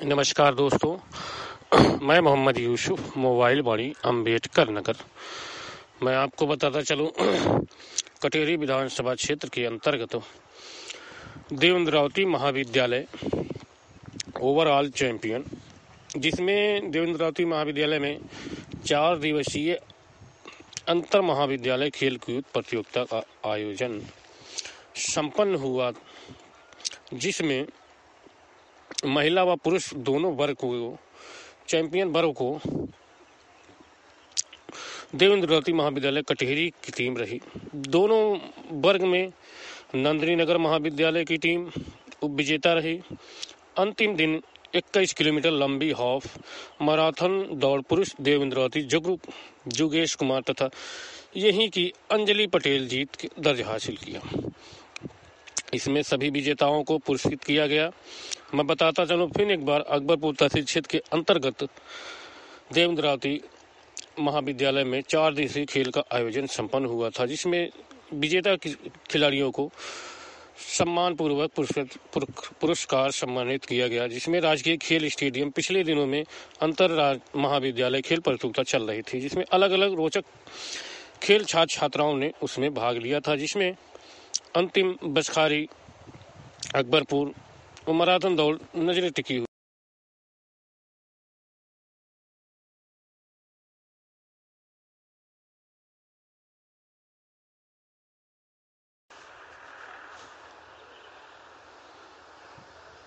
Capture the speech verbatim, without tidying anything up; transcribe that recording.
नमस्कार दोस्तों, मैं मोहम्मद यूसुफ, मोबाइल वाणी अम्बेडकर नगर। मैं आपको बताता चलूं कटेरी विधानसभा क्षेत्र के अंतर्गत देवेंद्रावती महाविद्यालय ओवरऑल चैंपियन, जिसमें देवेंद्रावती महाविद्यालय में चार दिवसीय अंतर महाविद्यालय खेलकूद प्रतियोगिता का आयोजन संपन्न हुआ, जिसमें महिला व पुरुष दोनों वर्ग को चैंपियन वर्ग को देवेंद्रावती महाविद्यालय कटेरी की टीम रही। दोनों वर्ग में नंदिनी नगर महाविद्यालय की टीम उपविजेता रही। अंतिम दिन इक्कीस किलोमीटर लंबी हाफ मैराथन दौड़ पुरुष देवेंद्रावती जुगरू जुगेश कुमार तथा यहीं की अंजलि पटेल जीत के दर्ज हासिल किया। इसमें सभी विजेताओं को पुरस्कृत किया गया। मैं बताता चलूं फिर एक बार, अकबरपुर तहसील क्षेत्र के अंतर्गत देवेंद्रावती महाविद्यालय में चार दिवसीय खेल का आयोजन संपन्न हुआ था, जिसमें विजेता खिलाड़ियों को सम्मान पूर्वक पुरस्कार सम्मानित किया गया, जिसमें राजकीय खेल स्टेडियम पिछले दिनों में अंतर राज्य महाविद्यालय खेल प्रतियोगिता चल रही थी, जिसमें अलग अलग रोचक खेल छात्र छात्राओं ने उसमें भाग लिया था, जिसमें अंतिम बसखारी अकबरपुर मैराथन दौड़ नजरें टिकी हुई।